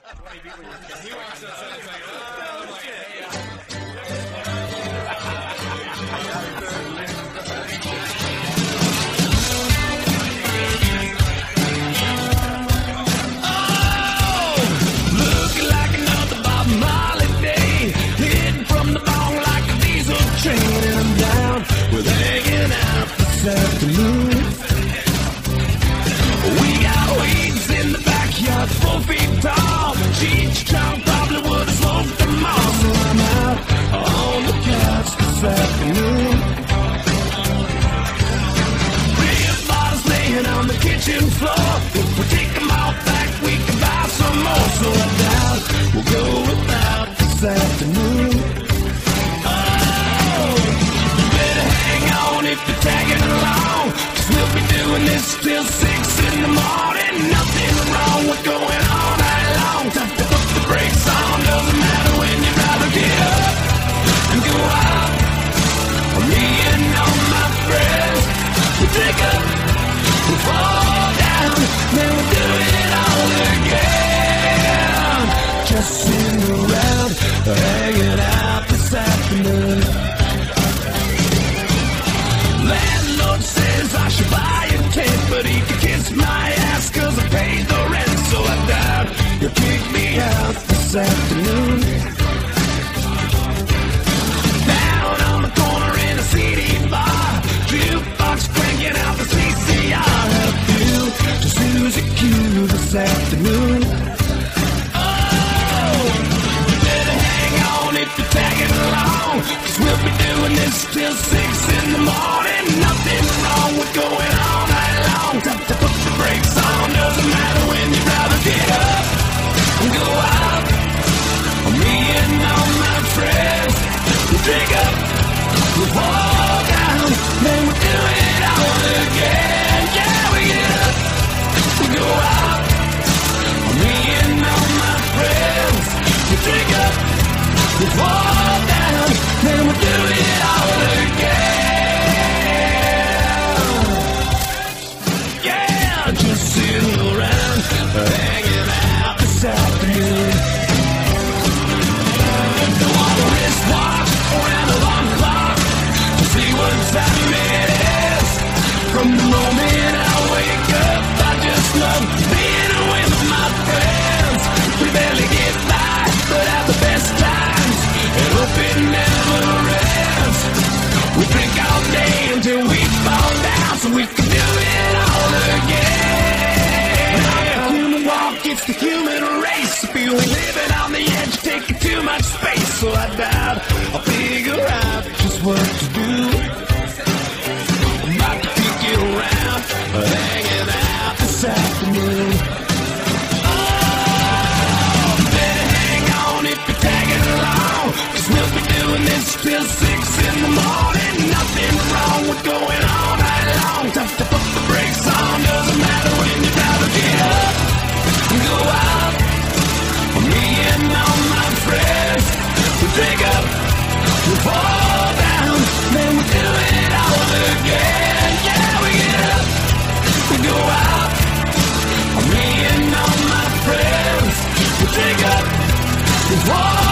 20 people you can. He walks outside and is like, oh, my God. Looking like another Bob Marley day, hitting from the bong like a diesel train, and I'm down with hanging out this afternoon. We got weeds in the backyard, 4 feet tall. Cheech Chong probably would have smoked them all, so I'm out on the couch this afternoon. Beer bottles laying on the kitchen floor. If we take them all back, we can buy some more. So I doubt we'll go without this afternoon. Oh, you better hang on if you're tagging along, 'cause we'll be doing this till 6 in the morning. Nothing wrong with going all night long. Time to put the brakes on. Doesn't matter when you'd rather get up and go out. Me and all my friends, we take up, we fall down, then we do it all again. Just sitting around, hanging out this afternoon. Landlord says I should buy a tent, but he can kiss my ass 'cause I paid the rent. So I doubt you'll kick me out this afternoon. Down on the corner in a CD bar, jukebox cranking out the CCR. Have you to Susie Q this afternoon? Oh, you better hang on if you're tagging along, 'cause we'll be doing this till 6 in the morning. Nothing wrong with going all night long. Time to put the brakes on. Doesn't matter when you'd rather get up and go out. Me and all my friends, we drink up, we fall down, then we do it all again. Yeah, we get up, we go out. Me and all my friends, we drink up, we fall down, then we do it all again. Yeah, just sitting around, hanging out this afternoon. Wristwatch around the alarm clock to see what time it is. From the moment I wake up, I just love being with my friends. We barely get by, but have the best times, and hope it never ends. We drink all day until we fall down, so we can do it all again. Human walk, it's the human race. If you ain't living on the edge, taking too much space. So I doubt I'll figure out just what to do. I'm about to kick you around, hanging out this afternoon. Oh, better hang on if you're tagging along, 'cause we'll be doing this till 6 in the morning. Nothing wrong with going all night long. Time to put the brakes on. Doesn't matter when you'd rather get up and go out. Me and all my friends, we drink up, we fall down, then we do it all again. Yeah, we get up, we go out. Me and all my friends, we drink up, we fall